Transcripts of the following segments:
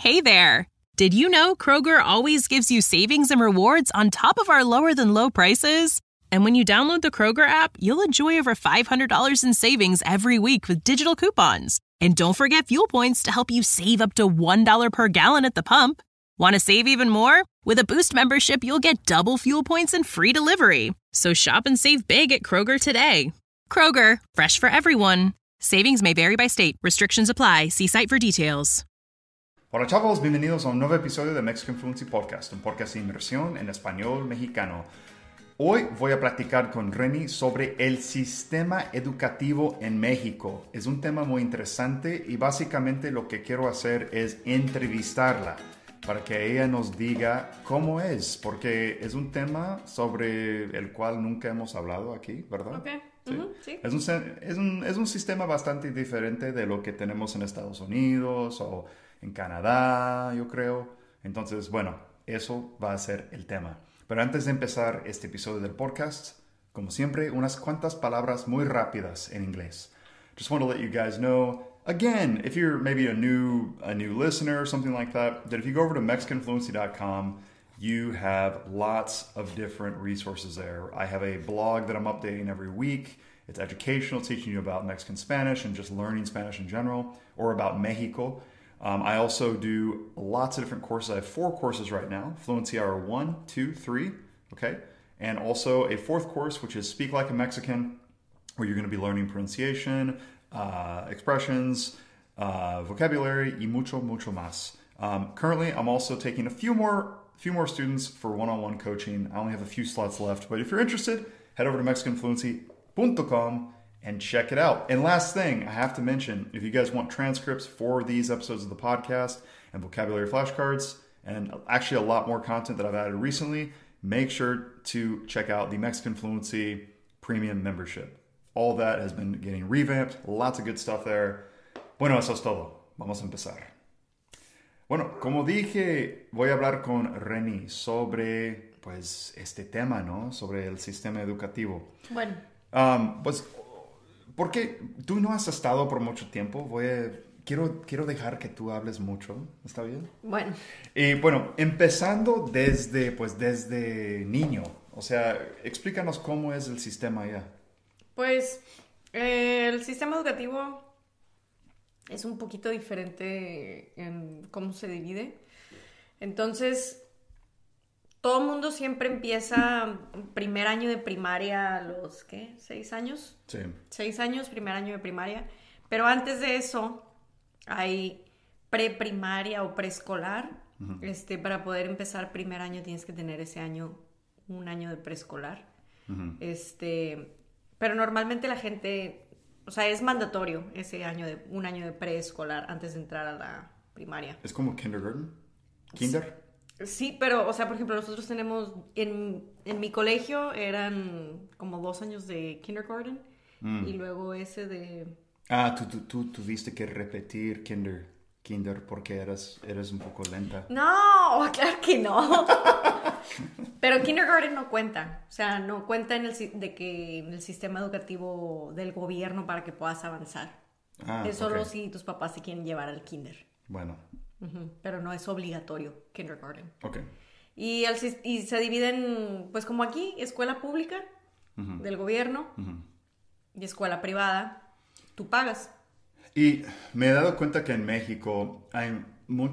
Hey there! Did you know Kroger always gives you savings and rewards on top of our lower-than-low prices? And when you download the Kroger app, you'll enjoy over $500 in savings every week with digital coupons. And don't forget fuel points to help you save up to $1 per gallon at the pump. Want to save even more? With a Boost membership, you'll get double fuel points and free delivery. So shop and save big at Kroger today. Kroger, fresh for everyone. Savings may vary by state. Restrictions apply. See site for details. Hola chavos, bienvenidos a un nuevo episodio de Mexican Fluency Podcast, un podcast de inmersión en español mexicano. Hoy voy a platicar con Reni sobre el sistema educativo en México. Es un tema muy interesante y básicamente lo que quiero hacer es entrevistarla para que ella nos diga cómo es, porque es un tema sobre el cual nunca hemos hablado aquí, ¿verdad? Ok. Sí. Sí. Es un sistema bastante diferente de lo que tenemos en Estados Unidos o en Canadá, yo creo. Entonces, bueno, eso va a ser el tema. Pero antes de empezar este episodio del podcast, como siempre, unas cuantas palabras muy rápidas en inglés. Just want to let you guys know, again, if you're maybe a new listener or something like that if you go over to MexicanFluency.com, you have lots of different resources there. I have a blog that I'm updating every week. It's educational, teaching you about Mexican Spanish and just learning Spanish in general, or about Mexico. I also do lots of different courses. I have 4 courses right now. Fluency Hour 1, 2, 3, okay? And also a 4th course, which is Speak Like a Mexican, where you're going to be learning pronunciation, expressions, vocabulary, y mucho, mucho más. Currently, I'm also taking a few more students for one-on-one coaching. I only have a few slots left, but if you're interested, head over to MexicanFluency.com and check it out. And last thing, I have to mention, if you guys want transcripts for these episodes of the podcast and vocabulary flashcards, and actually a lot more content that I've added recently, make sure to check out the Mexican Fluency Premium membership. All that has been getting revamped. Lots of good stuff there. Bueno, eso es todo. Vamos a empezar. Bueno, como dije, voy a hablar con Reni sobre, pues, este tema, ¿no? Sobre el sistema educativo. Bueno. Pues, porque tú no has estado por mucho tiempo, quiero dejar que tú hables mucho, ¿está bien? Bueno. Y bueno, empezando desde niño, o sea, explícanos cómo es el sistema allá. Pues el sistema educativo es un poquito diferente en cómo se divide. Entonces, todo el mundo siempre empieza primer año de primaria a los, ¿qué? 6 años. Sí. 6 años, primer año de primaria. Pero antes de eso, hay preprimaria o preescolar. Uh-huh. Para poder empezar primer año tienes que tener ese año, un año de preescolar. Uh-huh. Pero normalmente la gente, o sea, es mandatorio ese año un año de preescolar antes de entrar a la primaria. ¿Es como kindergarten? ¿Kinder? Sí, pero, o sea, por ejemplo, nosotros tenemos, en mi colegio eran como 2 años de kindergarten y luego ese de... Ah, tú tuviste que repetir kinder porque eres un poco lenta. No, claro que no. Pero kindergarten no cuenta, o sea, no cuenta en el sistema educativo del gobierno para que puedas avanzar. Es solo si tus papás te quieren llevar al kinder. Bueno. Pero no es obligatorio kindergarten. Okay. Y se dividen, pues como aquí, escuela pública del gobierno y escuela privada. Tú pagas. Y me he dado cuenta que en México hay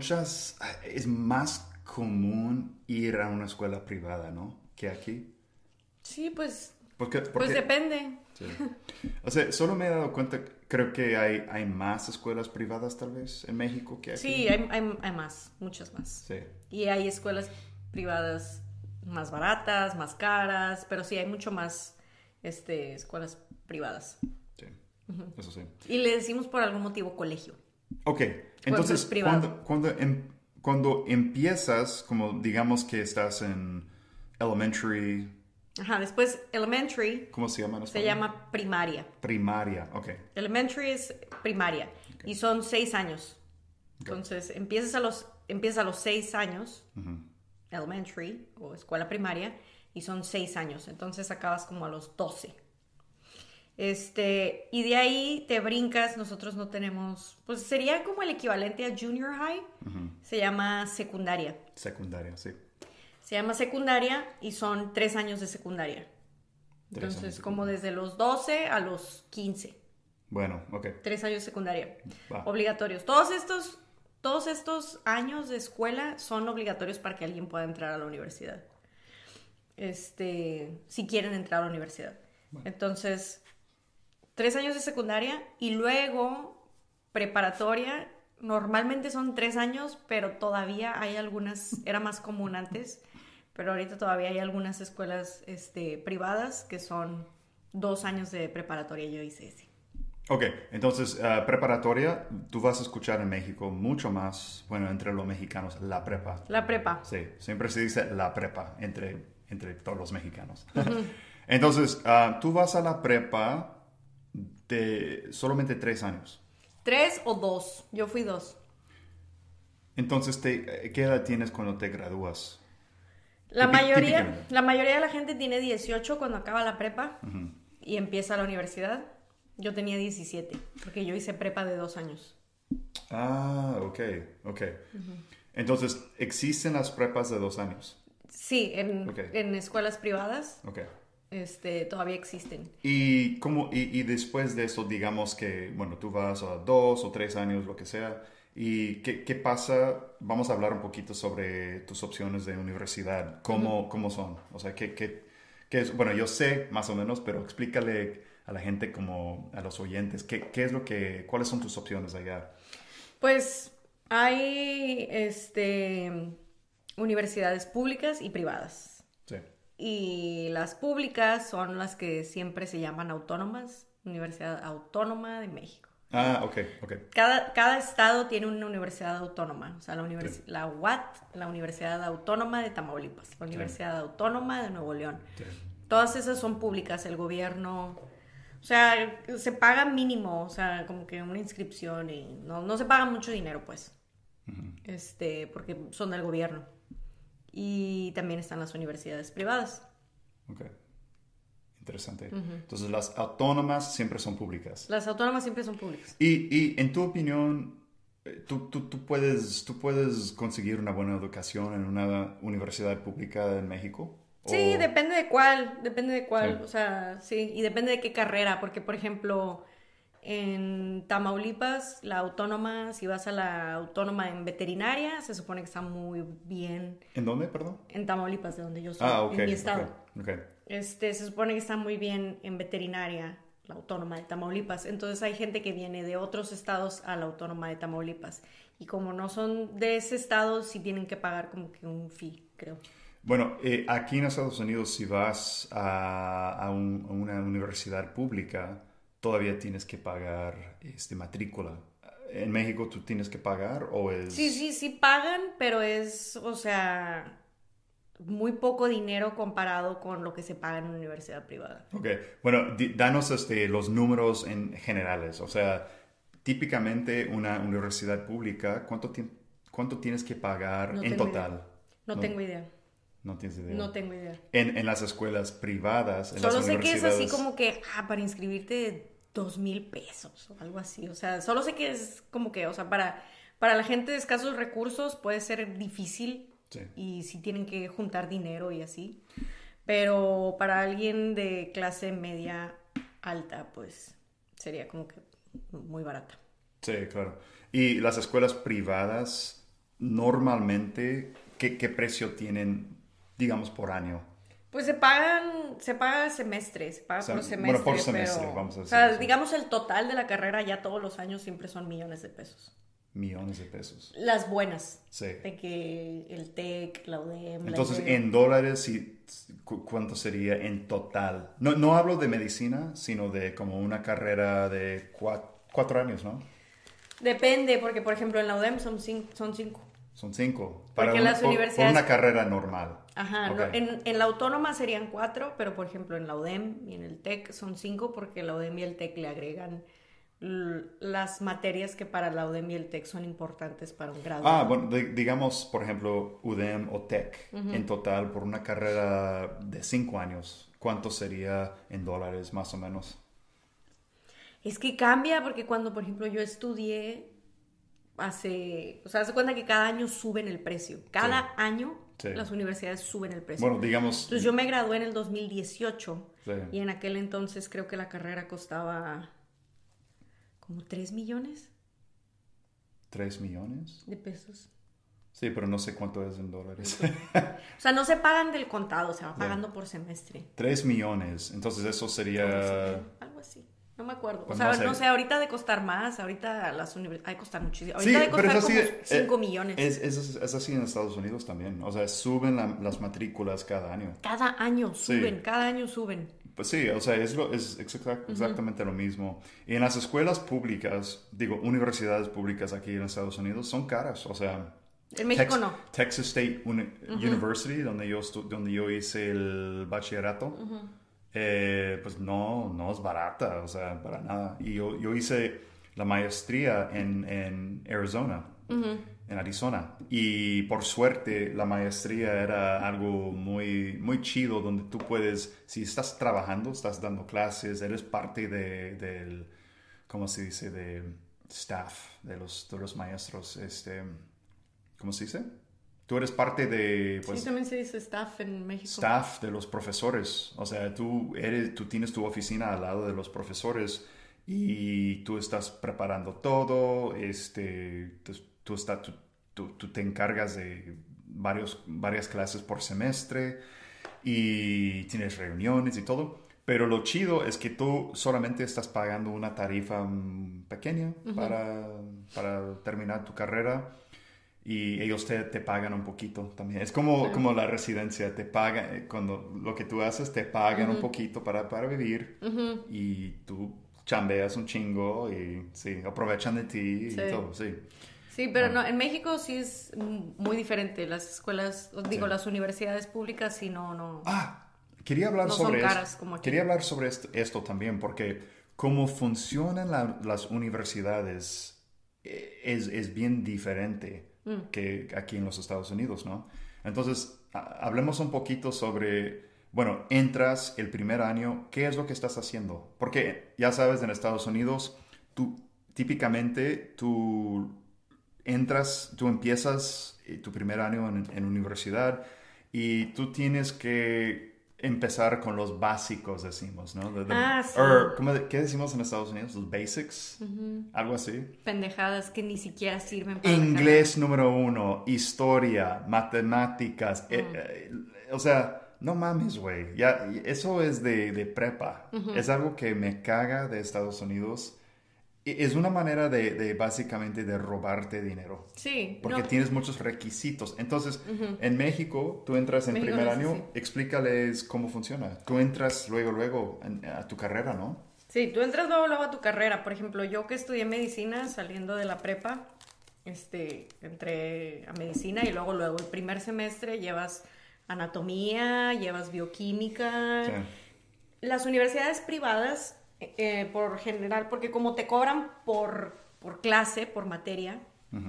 es más común ir a una escuela privada, ¿no? Que aquí. Sí, pues porque depende. Sí. O sea, solo me he dado cuenta, creo que hay más escuelas privadas tal vez en México que aquí. Sí, hay más, muchas más. Sí. Y hay escuelas privadas más baratas, más caras, pero sí, hay mucho más escuelas privadas. Sí, eso sí. Y le decimos por algún motivo colegio. Ok, entonces cuando empiezas, como digamos que estás en elementary... Ajá, después elementary. ¿Cómo se llama en español? Se llama primaria. Primaria, ok. Elementary es primaria. Okay. Y son 6 años. Okay. Entonces, empiezas a los 6 años, elementary o escuela primaria, y son 6 años. Entonces acabas como a los 12. Y de ahí te brincas, nosotros no tenemos, pues sería como el equivalente a junior high, se llama secundaria. Secundaria, sí. Se llama secundaria y son 3 años de secundaria. Entonces, como desde los 12 a los 15. Bueno, ok. 3 años de secundaria. Va. Obligatorios. Todos estos años de escuela son obligatorios para que alguien pueda entrar a la universidad. Si quieren entrar a la universidad. Bueno. Entonces, 3 años de secundaria y luego preparatoria. Normalmente son 3 años, pero todavía hay algunas, era más común antes, pero ahorita todavía hay algunas escuelas privadas que son 2 años de preparatoria. Yo hice ese. Ok, entonces preparatoria, tú vas a escuchar en México mucho más, bueno, entre los mexicanos, la prepa. La prepa. Sí, siempre se dice la prepa entre todos los mexicanos. Entonces, tú vas a la prepa de solamente 3 años. 3 o 2, yo fui 2. Entonces, ¿qué edad tienes cuando te gradúas? La mayoría de la gente tiene 18 cuando acaba la prepa y empieza la universidad. Yo tenía 17, porque yo hice prepa de 2 años. Ah, ok. Entonces, ¿existen las prepas de 2 años? Sí, en escuelas privadas. Ok. Todavía existen. Y después de eso, digamos que, bueno, tú vas a 2 o 3 años, lo que sea, ¿y qué pasa? Vamos a hablar un poquito sobre tus opciones de universidad. ¿Cómo son? O sea, ¿qué es? Bueno, yo sé más o menos, pero explícale a la gente, como a los oyentes, ¿cuáles son tus opciones allá? Pues hay universidades públicas y privadas. Sí. Y las públicas son las que siempre se llaman autónomas, Universidad Autónoma de México. Ah, ok. Cada estado tiene una universidad autónoma. O sea, la UAT, la Universidad Autónoma de Tamaulipas, la Universidad Autónoma de Nuevo León. Sí. Todas esas son públicas, el gobierno... O sea, se paga mínimo, o sea, como que una inscripción y no se paga mucho dinero, pues. Porque son del gobierno. Y también están las universidades privadas. Ok. Interesante. Entonces, las autónomas siempre son públicas. Las autónomas siempre son públicas. Y en tu opinión, ¿tú puedes conseguir una buena educación en una universidad pública en México? Sí, depende de cuál. Sí. Sí. O sea, sí, y depende de qué carrera. Porque, por ejemplo, en Tamaulipas, la autónoma, si vas a la autónoma en veterinaria, se supone que está muy bien. ¿En dónde, perdón? En Tamaulipas, de donde yo soy, ok, en mi estado. Okay. Se supone que está muy bien en veterinaria, la autónoma de Tamaulipas. Entonces hay gente que viene de otros estados a la autónoma de Tamaulipas. Y como no son de ese estado, sí tienen que pagar como que un fee, creo. Bueno, aquí en Estados Unidos, si vas a una universidad pública, todavía tienes que pagar matrícula. ¿En México tú tienes que pagar o es...? Sí pagan, pero es, o sea, muy poco dinero comparado con lo que se paga en una universidad privada. Ok, bueno, danos los números en generales. O sea, típicamente una universidad pública, ¿cuánto tienes que pagar en total? No tengo idea. No tienes idea. No tengo idea. En las escuelas privadas, en solo las universidades... Solo sé que es así como que, para inscribirte 2,000 pesos o algo así. O sea, solo sé que es como que, o sea, para la gente de escasos recursos puede ser difícil. Sí. Y sí tienen que juntar dinero y así. Pero para alguien de clase media alta, pues sería como que muy barata. Sí, claro. Y las escuelas privadas, normalmente, ¿qué precio tienen, digamos, por año? Pues se paga semestre, se paga por semestre. Bueno, por semestre, vamos a decir. O sea, digamos, el total de la carrera ya todos los años siempre son millones de pesos. Millones de pesos. Las buenas. Sí. De que el TEC, la UDEM... Entonces, en dólares, ¿cuánto sería en total? No hablo de medicina, sino de como una carrera de 4 años, ¿no? Depende, porque, por ejemplo, en la UDEM son 5. Son 5. Porque las universidades... Por una carrera normal. Ajá. Okay. No, en la autónoma serían 4, pero, por ejemplo, en la UDEM y en el TEC son 5, porque la UDEM y el TEC le agregan las materias que para la UDEM y el TEC son importantes para un grado. Bueno, digamos, por ejemplo, UDEM o TEC, en total, por una carrera de 5 años, ¿cuánto sería en dólares, más o menos? Es que cambia porque cuando, por ejemplo, yo estudié o sea, se cuenta que cada año suben el precio. Cada año las universidades suben el precio. Bueno, digamos... Entonces yo me gradué en el 2018 Sí. y en aquel entonces creo que la carrera costaba como 3 millones ¿3 millones? de pesos. Sí, pero no sé cuánto es en dólares. O sea, no se pagan del contado, se va pagando por semestre. 3 millones, entonces eso sería... Algo así. No me acuerdo. Pues o sea, no sé. no sé, ahorita ha de costar más, ahorita las universidades ha de costar muchísimo. Sí, Ahorita ha de pero costar es así, como 5 millones. Es así en Estados Unidos también. O sea, suben las matrículas cada año. Cada año suben, Sí. cada año suben. Pues sí, o sea, exactamente lo mismo. Y en las escuelas públicas, digo, universidades públicas aquí en Estados Unidos son caras. O sea, En México no. Texas State University, donde yo hice el bachillerato, pues no es barata, o sea, para nada. Y yo hice la maestría en Arizona, en Arizona. Y por suerte la maestría era algo muy, muy chido, donde tú puedes, si estás trabajando, estás dando clases, eres parte del, ¿cómo se dice? De staff, de los maestros, ¿cómo se dice? Tú eres parte de, pues, Sí, también se dice staff en México. staff de los profesores. O sea, tú tienes tu oficina al lado de los profesores y tú estás preparando todo. Tú te encargas de varias clases por semestre y tienes reuniones y todo. Pero lo chido es que tú solamente estás pagando una tarifa pequeña para terminar tu carrera. Y ellos te pagan un poquito también. Es como la residencia, te pagan, cuando lo que tú haces te pagan un poquito para vivir y tú chambeas un chingo y sí, aprovechan de ti y todo, sí. Sí, pero no, en México sí es muy diferente. Las escuelas, las universidades públicas sí no. Quería hablar no sobre son caras como aquí. Quería hablar sobre esto también porque cómo funcionan las universidades es bien diferente que aquí en los Estados Unidos, ¿no? Entonces, hablemos un poquito sobre, bueno, entras el primer año, ¿qué es lo que estás haciendo? Porque ya sabes, en Estados Unidos, típicamente tú empiezas tu primer año en universidad y tú tienes que empezar con los básicos, decimos, ¿no? Sí. ¿Qué decimos en Estados Unidos? Los basics, algo así. Pendejadas que ni siquiera sirven para Inglés número 1, historia, matemáticas, o sea, no mames, güey, ya, eso es de prepa, es algo que me caga de Estados Unidos. Es una manera de básicamente de robarte dinero. Sí. Porque tienes muchos requisitos. Entonces, en México, tú entras en México primer no es año, así. Explícales cómo funciona. Tú entras luego a tu carrera, ¿no? Sí, tú entras luego a tu carrera. Por ejemplo, yo que estudié medicina, saliendo de la prepa, entré a medicina y luego el primer semestre llevas anatomía, llevas bioquímica. Sí. Las universidades privadas, por general, porque como te cobran por clase, por materia,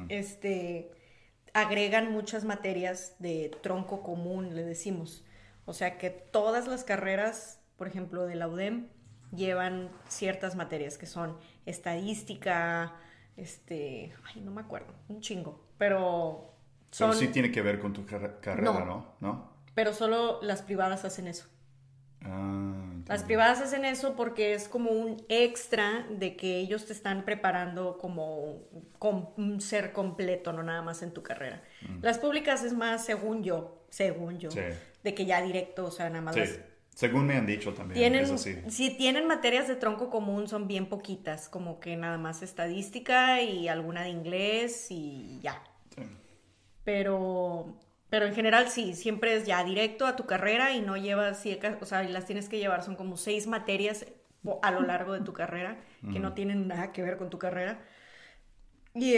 agregan muchas materias de tronco común, le decimos. O sea que todas las carreras, por ejemplo, de la UDEM, llevan ciertas materias que son estadística, no me acuerdo, un chingo, pero Pero sí tiene que ver con tu carrera, ¿no? Pero solo las privadas hacen eso. Las privadas hacen eso porque es como un extra de que ellos te están preparando como un ser completo, no nada más en tu carrera. Las públicas es más, según yo, Sí. de que ya directo, o sea, nada más Sí. Según me han dicho también, es así. si tienen materias de tronco común son bien poquitas, como que nada más estadística y alguna de inglés y ya. Sí. Pero en general sí, siempre es ya directo a tu carrera y no llevas, o sea, las tienes que llevar, son como 6 materias a lo largo de tu carrera que no tienen nada que ver con tu carrera. Y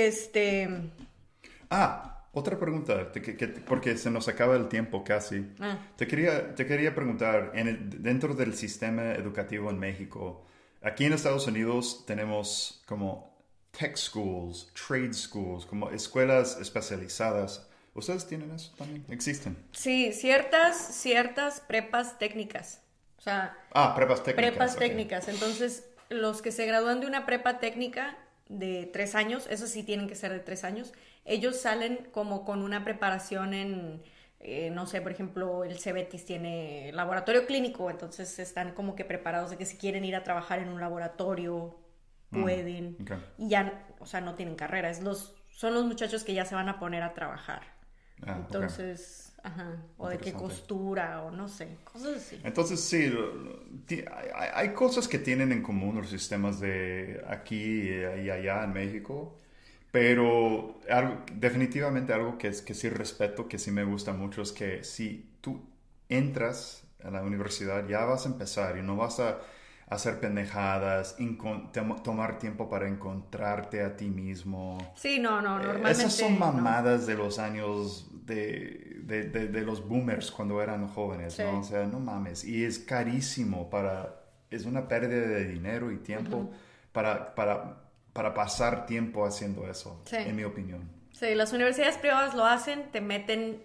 otra pregunta, porque se nos acaba el tiempo casi. Te quería preguntar, dentro del sistema educativo en México, aquí en Estados Unidos tenemos como tech schools, trade schools, como escuelas especializadas. ¿Ustedes tienen eso también? ¿Existen? Sí, ciertas prepas técnicas. O sea, prepas técnicas. prepas ok. técnicas. Entonces, los que se gradúan de una prepa técnica de 3 años, eso sí tienen que ser de 3 años, ellos salen como con una preparación en, no sé, por ejemplo, el Cebetis tiene laboratorio clínico, entonces están como que preparados de que si quieren ir a trabajar en un laboratorio, pueden, Okay. y ya, o sea, no tienen carrera, son los muchachos que ya se van a poner a trabajar. Entonces, ajá, o de qué costura, o no sé, cosas así. Entonces, sí, hay cosas que tienen en común los sistemas de aquí y allá en México, pero definitivamente algo que sí respeto, que sí me gusta mucho, es que si tú entras a la universidad, ya vas a empezar y no vas a hacer pendejadas, tomar tiempo para encontrarte a ti mismo. Sí, no, normalmente... Esas son mamadas de los años de los boomers cuando eran jóvenes, sí. ¿no? O sea, no mames. Y es carísimo es una pérdida de dinero y tiempo para pasar tiempo haciendo eso, sí. en mi opinión. Sí, las universidades privadas lo hacen, te meten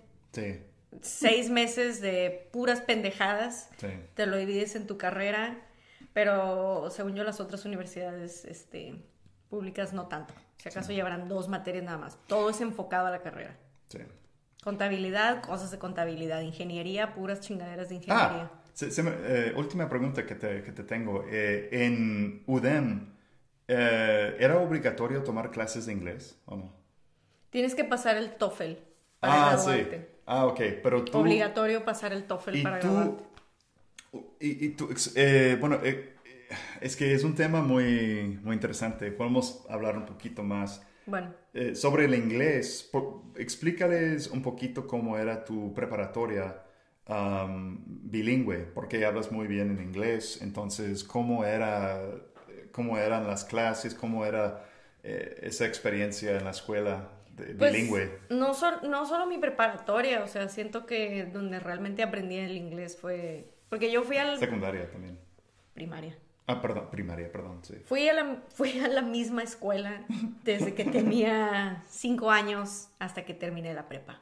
6 meses de puras pendejadas, te lo divides en tu carrera, pero según yo las otras universidades públicas no tanto. Si acaso llevarán 2 materias nada más. Todo es enfocado a la carrera. Sí. Contabilidad, cosas de contabilidad. Ingeniería, puras chingaderas de ingeniería. Última pregunta que te tengo. En UDEM, ¿era obligatorio tomar clases de inglés o no? Tienes que pasar el TOEFL para graduarte. Sí. Ok, pero tú... Obligatorio pasar el TOEFL para graduarte. Y tú, bueno, es que es un tema muy, muy interesante. Podemos hablar un poquito más. Bueno. Sobre el inglés. Explícales un poquito cómo era tu preparatoria bilingüe, porque hablas muy bien en inglés. Entonces, cómo eran las clases, cómo era esa experiencia en la escuela bilingüe. No solo mi preparatoria, o sea, siento que donde realmente aprendí el inglés fue... Porque yo fui al... Secundaria también. Primaria. Primaria, sí. Fui a la misma escuela desde que tenía 5 años hasta que terminé la prepa.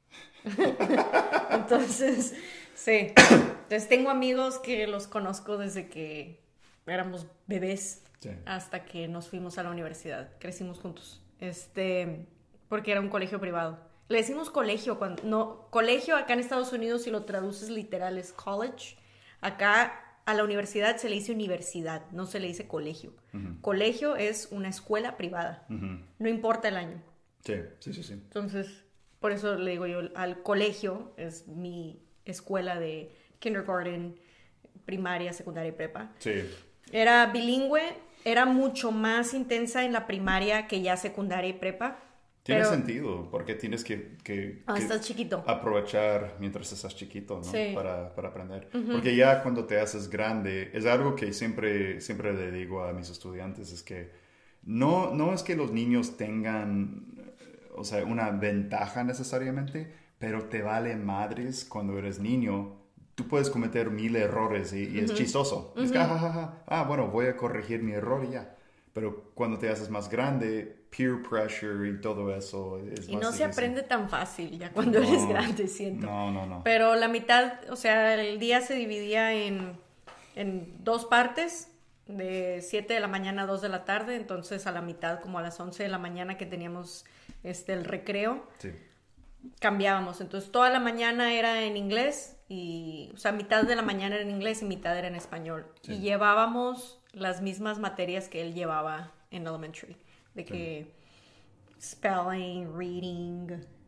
Entonces, sí. Entonces tengo amigos que los conozco desde que éramos bebés hasta que nos fuimos a la universidad. Crecimos juntos. Porque era un colegio privado. Le decimos colegio colegio acá en Estados Unidos, si lo traduces literal es college. Acá a la universidad se le dice universidad, no se le dice colegio. Colegio es una escuela privada. No importa el año. Sí. Entonces, por eso le digo yo, al colegio es mi escuela de kindergarten, primaria, secundaria y prepa. Sí. Era bilingüe, era mucho más intensa en la primaria que ya secundaria y prepa. Tiene sentido, porque tienes que estás chiquito. Aprovechar mientras estás chiquito, ¿no? Sí. Para aprender. Porque ya cuando te haces grande, es algo que siempre le digo a mis estudiantes, es que no es que los niños tengan, o sea, una ventaja necesariamente, pero te vale madres cuando eres niño. Tú puedes cometer 1000 errores y es chistoso. Es que, bueno, voy a corregir mi error y ya. Pero cuando te haces más grande, peer pressure y todo eso es más Y no difícil. se aprende tan fácil ya cuando eres grande, siento. No. Pero la mitad, o sea, el día se dividía en 2 partes, de 7 de la mañana a 2 de la tarde. Entonces a la mitad, como a las 11 de la mañana que teníamos el recreo, cambiábamos. Entonces toda la mañana era en inglés, o sea, mitad de la mañana era en inglés y mitad era en español. Y llevábamos las mismas materias que él llevaba en elementary, de que spelling, reading,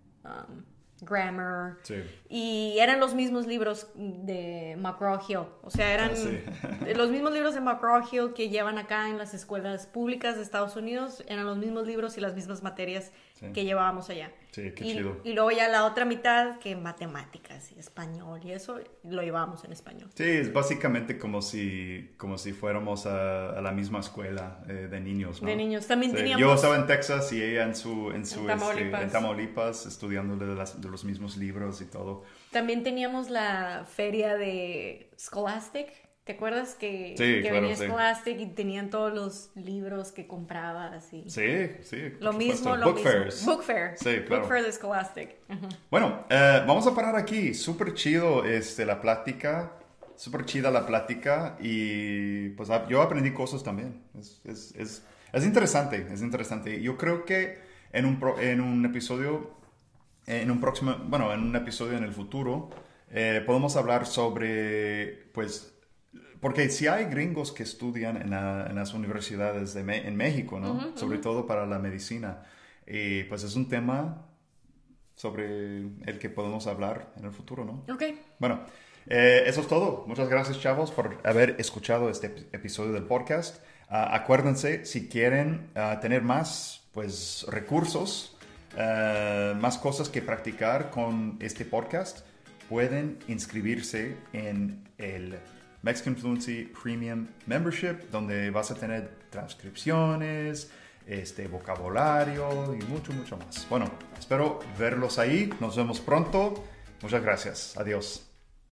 grammar, y eran los mismos libros de McGraw-Hill, o sea, eran los mismos libros de McGraw-Hill que llevan acá en las escuelas públicas de Estados Unidos, eran los mismos libros y las mismas materias que llevábamos allá. Sí, qué chido. Y luego ya la otra mitad, que matemáticas y español y eso, lo llevábamos en español. Sí, es básicamente como si fuéramos a la misma escuela de niños, ¿no? De niños. También teníamos... Yo estaba en Texas y ella en Tamaulipas. estudiando de los mismos libros y todo. También teníamos la feria de Scholastic. ¿Te acuerdas que venía Scholastic y tenían todos los libros que comprabas? Y... Sí. Lo mismo. Book fairs. Book Fair. Sí, claro. Book Fair de Scholastic. Bueno, vamos a parar aquí. Súper chido la plática. súper chida la plática y pues yo aprendí cosas también. Es interesante, es interesante. Yo creo que en un episodio, en un próximo, bueno, en un episodio en el futuro, podemos hablar sobre, pues, porque si hay gringos que estudian en las universidades en México, ¿no? Sobre todo para la medicina. Y pues es un tema sobre el que podemos hablar en el futuro, ¿no? Ok. Bueno, eso es todo. Muchas gracias, chavos, por haber escuchado este episodio del podcast. Acuérdense, si quieren tener más, pues, recursos, más cosas que practicar con este podcast, pueden inscribirse en el Mexican Fluency Premium Membership, donde vas a tener transcripciones, vocabulario y mucho, mucho más. Bueno, espero verlos ahí. Nos vemos pronto. Muchas gracias. Adiós.